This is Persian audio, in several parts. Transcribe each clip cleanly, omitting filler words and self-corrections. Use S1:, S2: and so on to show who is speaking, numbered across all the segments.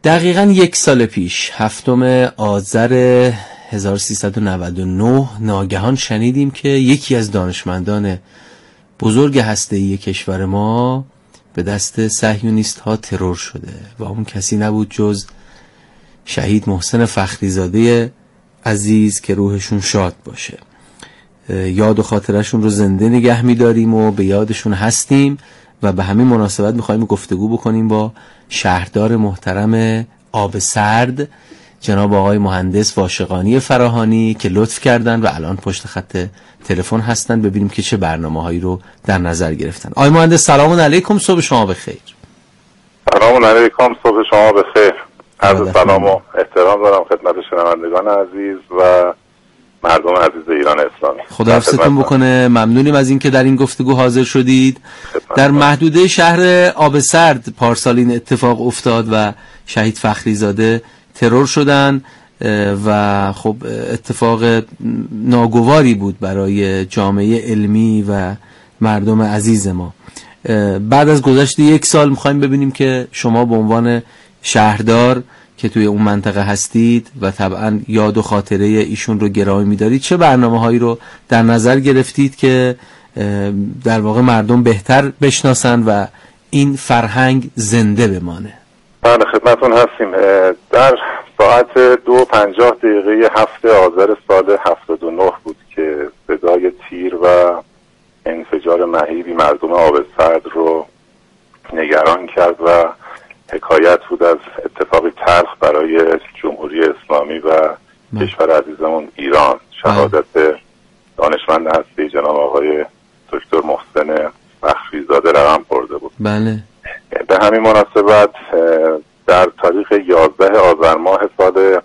S1: دقیقاً 1 سال پیش 7 آذر 1399 ناگهان شنیدیم که یکی از دانشمندان بزرگ هسته‌ای کشور ما به دست صهیونیست ها ترور شده و اون کسی نبود جز شهید محسن فخریزاده عزیز که روحشون شاد باشه. یاد و خاطرشون رو زنده نگه می‌داریم و به یادشون هستیم و به همین مناسبت می‌خوایم گفتگو بکنیم با شهردار محترم آب سرد جناب آقای مهندس واشقانی فراهانی که لطف کردن و الان پشت خط تلفن هستن، ببینیم که چه برنامه‌هایی رو در نظر گرفتن. آقای مهندس سلام علیکم، صبح شما بخیر.
S2: سلام علیکم، صبح شما بخیر. عرض سلام و احترام دارم خدمت شنوندگان عزیز و مردم عزیز ایران اسلامی.
S1: خدا حفظتون بکنه. ممنونیم از اینکه در این گفتگو حاضر شدید. در محدوده شهر آب سرد پارسال این اتفاق افتاد و شهید فخریزاده ترور شدن و خب اتفاق ناگواری بود برای جامعه علمی و مردم عزیز ما. بعد از گذشت 1 سال میخوایم ببینیم که شما به عنوان شهردار که توی اون منطقه هستید و طبعا یاد و خاطره ایشون رو گرامی می‌دارید، چه برنامه‌هایی رو در نظر گرفتید که در واقع مردم بهتر بشناسن و این فرهنگ زنده بمانه؟
S2: بله خدمتون هستیم. در ساعت 2:50 7 آذر سال 79 بود که صدای تیر و انفجار مهیبی مردم آب سرد رو نگران کرد و حکایت بود از اتفاقی تلخ برای جمهوری اسلامی و کشور عزیزمون ایران. شهادت دانشمند هستی جناب آقای دکتر محسن فخریزاده رقم خورده بود.
S1: بله.
S2: به همین مناسبت در تاریخ 11 آذر ماه سال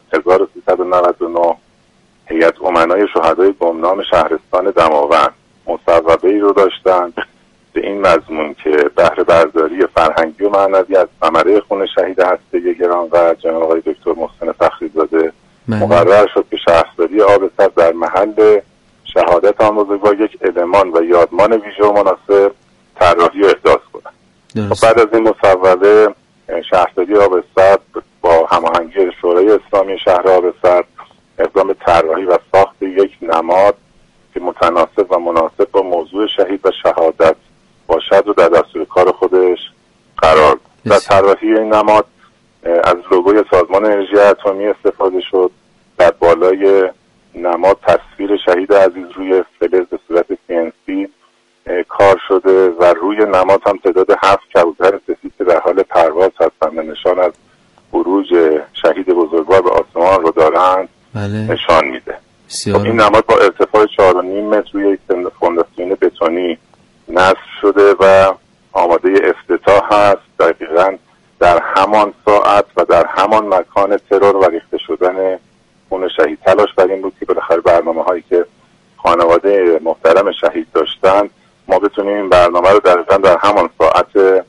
S2: 1399 هیئت امنای شهدای گمنام شهرستان دماوند مصوبه‌ای رو داشتند به این مضمون که بهره برداری فرهنگی و معنوی از ثمره خون شهید هسته‌ای گرانقدر جناب آقای دکتر محسن فخریزاده مقرر شد که شهرداری آب سرد در محل شهادت آن بزرگوار یک المان و یادمان ویژه و مناسب طراحی و احداث کنند. بعد از این مصوبه شهرداری آب سرد با هماهنگی شورای اسلامی شهر آب سرد اقدام به طراحی و ساخت یک نماد که متناسب و مناسب با موضوع شهید و شهادت باشد و در دستور کار خودش قرار داد. در طراحی این نماد از لوگوی سازمان انرژی اتمی استفاده شد. در بالای نماد تصویر شهید عزیز روی فلز به صورت CNC کار شده و روی نماد هم تعداد 7 کبوتر سفید که در حال پرواز هستند نشان از خروج شهید بزرگوار به آسمان رو دارند نشان میده. این نماد با ارتفاع 4.5 متر روی یک فونداسیون بتونی نصب شده و آماده افتتاح هست. دقیقاً در همان ساعت و در همان مکان ترور و ریخته شدن خون شهید تلاش بر این بود که بالاخره برنامه‌هایی که خانواده محترم شهید داشتن ما بتونیم این برنامه رو دقیقاً در همان ساعت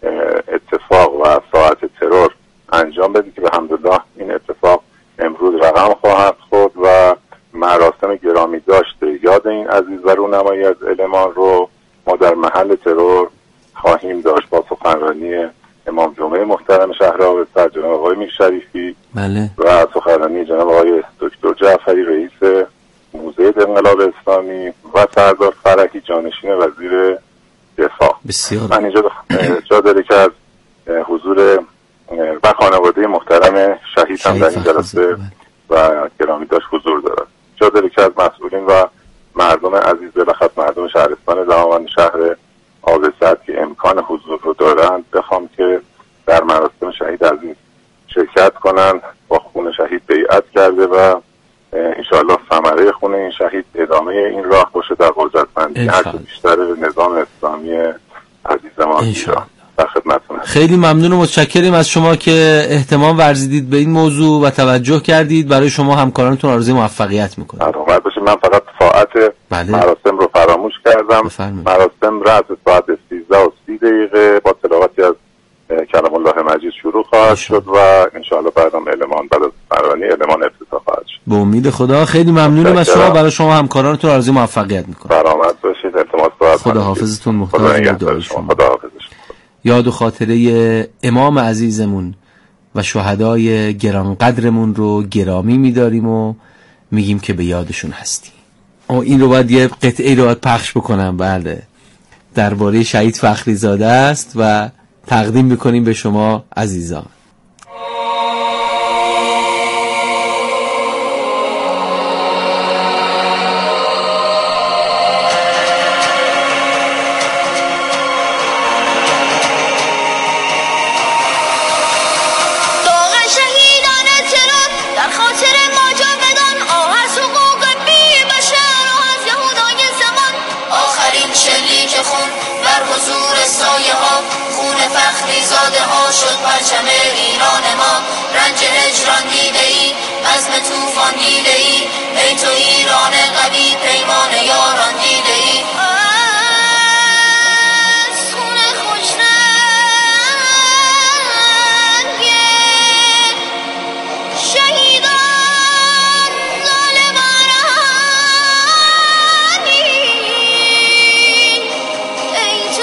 S2: اتفاق و ساعت ترور انجام بدیم که الحمدلله این اتفاق امروز رقم خواهد خورد و مراسم گرامی داشته یاد این عزیز و رونمایی از المان رو ما در محل ترور خواهیم داشت با سخنرانی امام جمعه محترم شهر آب سرد جناب آقای میرشریفی و سخنرانی جناب آقای دکتر جعفری رئیس موزه انقلاب اسلامی و سردار فرحی جانشین وزیر دفاع. من اینجا جا داره که از حضور و خانواده محترم شهید هم در این جلسه و گرامی داشت حضور دارد. جا داره که از مسئولین و مردم عزیز بلخص مردم شهرستان دماوند شهر آب سرد که امکان حضور رو دارند بخوام که در مراسم شهید عزیز شرکت کنند. با خون شهید بیعت کرده و انشاءالله ثمره خون این شهید ادامه این راه باشه در قدرتمندی هرچه بیشتر نظام اسلامی عزیز ما در خدمتتون.
S1: خیلی ممنون و متشکریم از شما که احتمام ورزیدید به این موضوع و توجه کردید. برای شما همکارانتون آرزوی موفقیت میکنم.
S2: من فقط ساعت مراسم رو فراموش کردم. مراسم رأس ساعت 13:30 با تلاوتی از کلام الله مجید شروع خواهد شد و انشاءالله بعدم المان بعد از فرانی المان افتتاح خواهد شد.
S1: به امید خدا. خیلی ممنونم از شما. برای شما همکارانتون آرزوی موفقیت میکنم.
S2: سلامت باشید. التماس دعا
S1: خدا حافظتون. محتاج دعای شما.
S2: خدا حافظ.
S1: یاد و خاطره امام عزیزمون و شهدای گرانقدرمون رو گرامی می‌داریم و میگیم که به یادشون هستیم. این رو باید یه قطعه رو باید پخش بکنم. بله، درباره شهید فخری زاده است و تقدیم میکنیم به شما عزیزان.
S3: فخری زاده ها شد پرچم ایران ما، رنج هجران دیده ای، عزم توفان دیده ای، ای تو ایران قوی پیمان یاران دیده ای. از خون خوش رنگ شهیدان ظالمانی، ای تو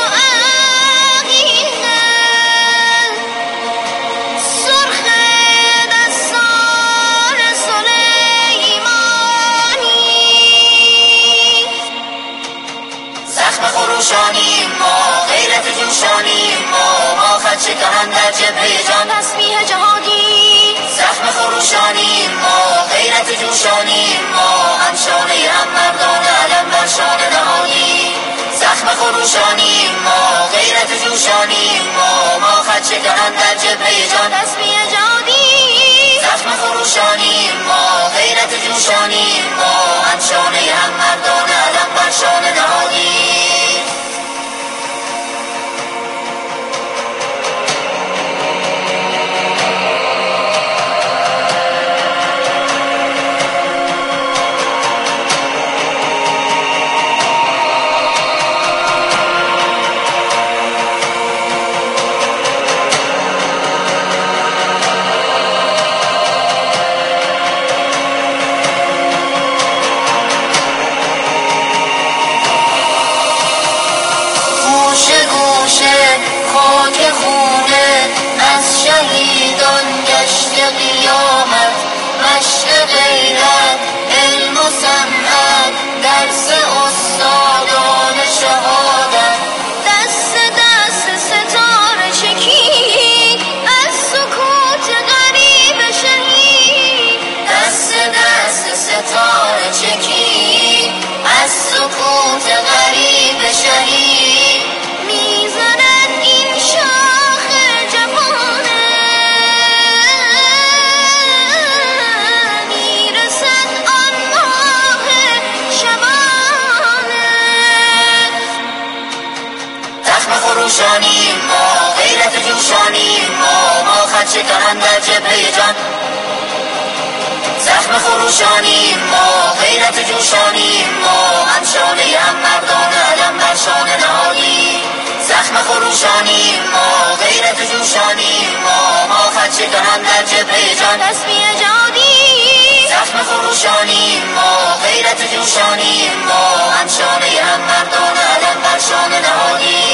S3: خروشانیم ما، غیرت جوشانیم ما خط شکن در جبهه جان تسبیح جهادی. زخم خروشانیم ما، غیرت جوشانیم ما، هم شانه هم مردان علم بر شانه نهادی. زخم خروشانیم ما، غیرت جوشانیم ما خط شکن در جبهه جان تسبیح جهادی. زخم خروشانیم ما، غیرت جوشانیم ما، هم شانه هم مردان علم بر شانه نهادی. خاک خونه از شهیدان گشت قیامت، مشق غیرت علم و صنعت، درس استادان شهادت. دست دست ستاره چکید از سکوت غریب شهید، دست دست ستاره چکید از سکوت غریب شهید. میزنن این شاخ جوانه، میرسن آن ماه شبانه. زخم خروشانیم ما، غیرت جوشانیم ما خط شکن در جبهه جان. زخم خروشانیم ما، غیرت جوشانیم ما، هم شانه هم مردان علم بر شانه نهادی. زخم خروشانیم ما، غیرت جوشانیم ما خط شکن در جبهه جان تسبیح جهادی. زخم خروشانیم ما، غیرت جوشانیم ما، هم شانه هم مردان علم بر شانه نهادی.